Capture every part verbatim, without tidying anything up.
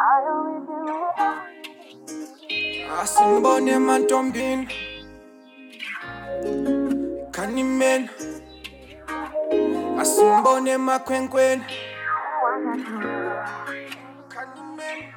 Asimbone emantombini Kanimeni Asimbone emakhwenkweni Kanimeni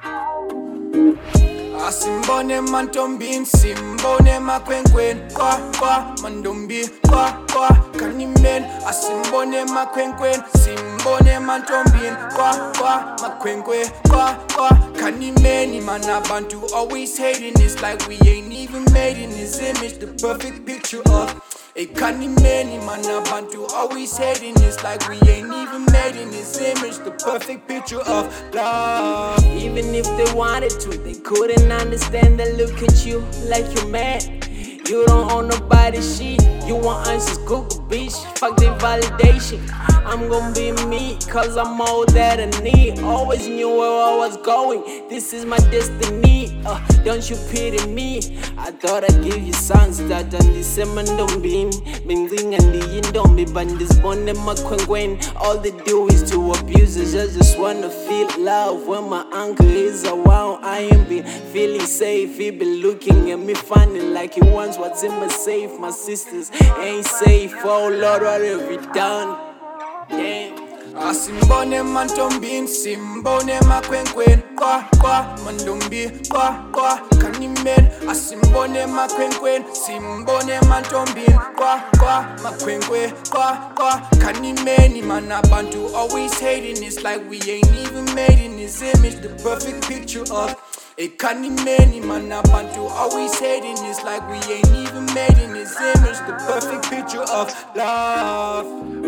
Asimbone emantombini Simbone emakhwenkweni Kwa kwa mandombi Kwa kwa kanimeni Asimbone emakhwenkweni Simbone emantombini Kwa kwa makhwenkwe Kwa kwa kanimeni Man, abantu always hating. It's like we ain't even made in this image. The perfect picture of a kanimeni. Man, abantu always hating. It's like we ain't even made in this image. The perfect picture of love. Even if they wanted to, they couldn't understand that. Look at you like you're mad. You don't own nobody's shit. You want answers, Google, bitch. Fuck the validation. I'm gonna be me, cause I'm all that I need. Always knew where I was going. This is my destiny. Uh, don't you pity me? I thought I'd give you songs that on this don't beam. Bingling and the don't be bandits born in my queen. All they do is to abuse us. I just wanna feel love when my uncle is around. I ain't been feeling safe. He been looking at me funny like he wants what's in my safe. My sisters ain't safe. Oh Lord, what have we done? Damn. Asimbone emantombini Simbone emakhwenkweni Kwa kwa mandombi Kwa kwa kanimeni Asimbone emakhwenkweni Simbone emantombini Kwa kwa makhwenkwe Kwa kwa kanimeni Man, abantu always hating. It's like we ain't even made in this image. The perfect picture of a kanimeni. Man, abantu always hating. It's like we ain't even made in this image. The perfect picture of love.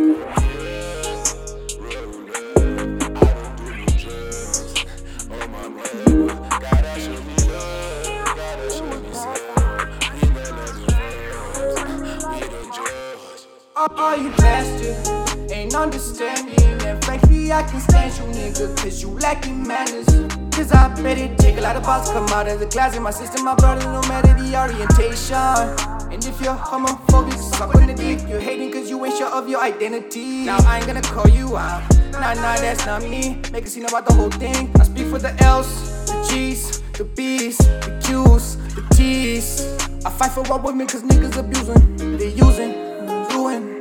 All you bastard ain't understanding. And frankly, I can stand you, nigga, cause you lacking manners. Cause I bet it take a lot of balls to come out of the closet. My sister, my brother, no matter the orientation. And if you're homophobic, suck on the dick. You're hating cause you ain't sure of your identity. Now I ain't gonna call you out. Nah, nah, that's not me. Make a scene about the whole thing. I speak for the L's, the G's, the B's, the Q's, the T's. I fight for all women cause niggas abusing. They using, ruin.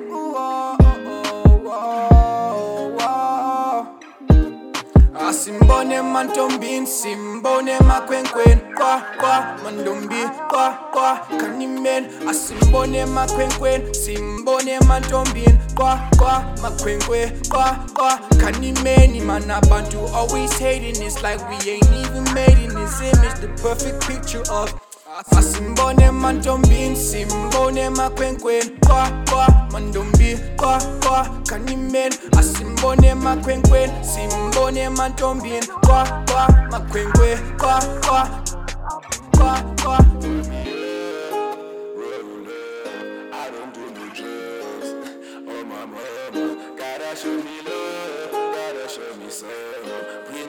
Asimbone emantombini Simbone emakhwenkweni Kwa kwa mandombi Kwa kwa kanimeni Asimbone emakhwenkweni Simbone emantombini Kwa kwa makhwenkwe Kwa kwa kanimeni Man, abantu always hating. It's like we ain't even made in this image. The perfect picture of Asimbone emantombini Simbone emakhwenkweni Kwa kwa mandombi Kwa kwa kanimeni Asimbone emakhwenkweni Simbone emantombini Kwa kwa makhwenkwe Kwa kwa Kwa kwa I don't do no drugs. Oh my mama, gotta show me love, gotta show me some.